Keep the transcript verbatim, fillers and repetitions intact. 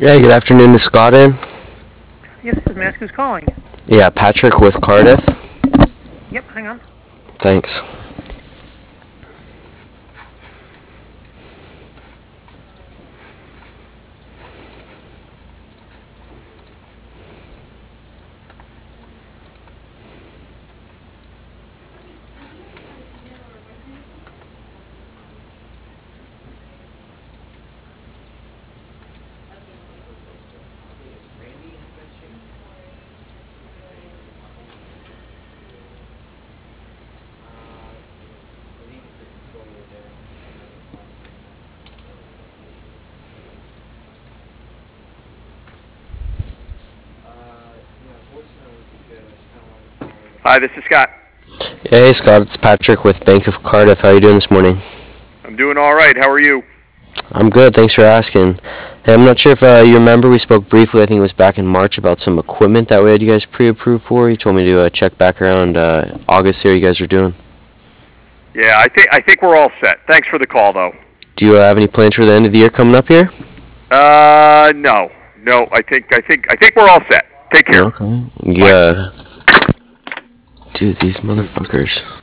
Yeah, good afternoon. Is Scott in? Yes, this is Mask who's calling. Yeah, Patrick with Cardiff. Yep, hang on. Thanks. Hi, this is Scott. Yeah, hey Scott, it's Patrick with Bank of Cardiff. How are you doing this morning? I'm doing all right. How are you? I'm good. Thanks for asking. Hey, I'm not sure if uh, you remember, we spoke briefly. I think it was back in March about some equipment that we had you guys pre-approved for. You told me to uh, check back around uh, August. See how you guys are doing. Yeah, I think I think we're all set. Thanks for the call, though. Do you uh, have any plans for the end of the year coming up here? Uh, no, no. I think I think I think we're all set. Take care. Okay. Bye. Yeah. Dude, these motherfuckers.